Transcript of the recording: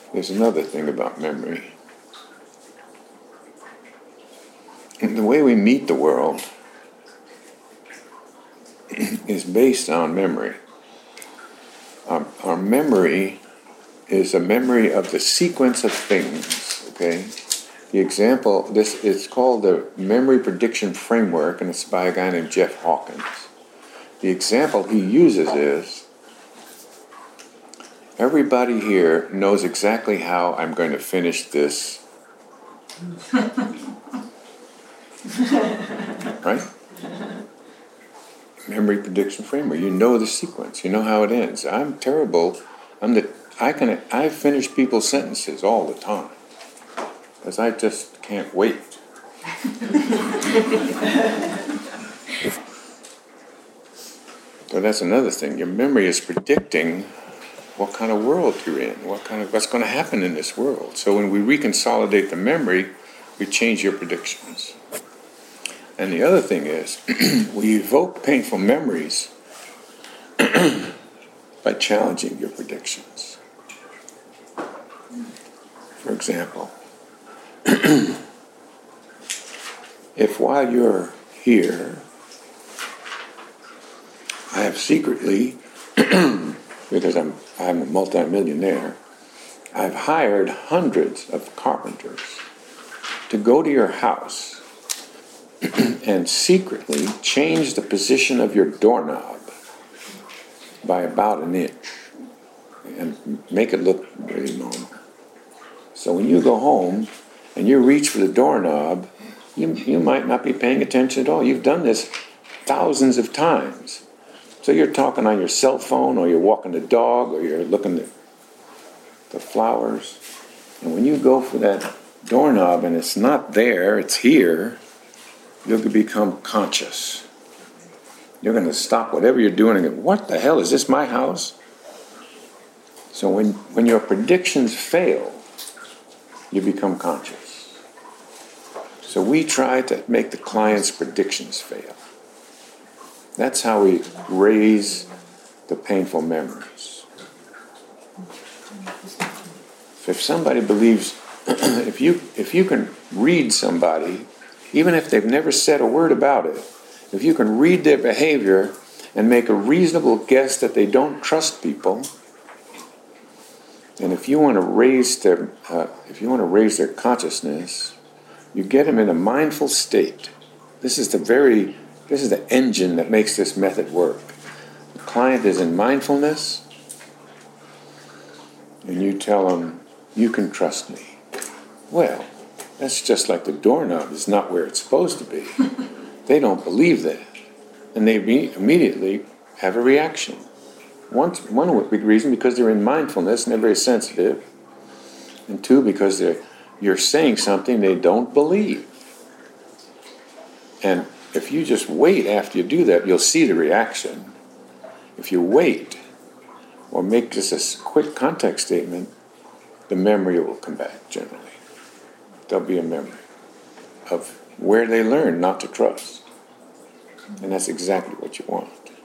there's another thing about memory. And the way we meet the world is based on memory. Our memory is a memory of the sequence of things, okay? The example, it's called the Memory Prediction Framework, and it's by a guy named Jeff Hawkins. The example he uses is, everybody here knows exactly how I'm going to finish this. Right? Memory prediction framework. You know the sequence. You know how it ends. I'm terrible. I finish people's sentences all the time because I just can't wait. So that's another thing. Your memory is predicting what kind of world you're in, what's going to happen in this world. So when we reconsolidate the memory, we change your predictions. And the other thing is, we evoke painful memories by challenging your predictions. For example, if while you're here, I have secretly, because I'm a multimillionaire, I've hired hundreds of carpenters to go to your house and secretly change the position of your doorknob by about an inch and make it look really normal. So when you go home and you reach for the doorknob, you might not be paying attention at all. You've done this thousands of times. So you're talking on your cell phone, or you're walking the dog, or you're looking at the flowers. And when you go for that doorknob and it's not there, it's here, you'll become conscious. You're going to stop whatever you're doing and go, what the hell, is this my house? So when your predictions fail, you become conscious. So we try to make the client's predictions fail. That's how we raise the painful memories. So if somebody believes, if you can read somebody, even if they've never said a word about it, if you can read their behavior and make a reasonable guess that they don't trust people, and if you want to raise their consciousness, you get them in a mindful state. This is the engine that makes this method work. The client is in mindfulness, and you tell them, you can trust me. Well, that's just like the doorknob is not where it's supposed to be. They don't believe that. And they immediately have a reaction. One big reason, because they're in mindfulness and they're very sensitive. And two, because you're saying something they don't believe. And if you just wait after you do that, you'll see the reaction. If you wait, or make just a quick context statement, the memory will come back generally. There'll be a memory of where they learned not to trust. And that's exactly what you want.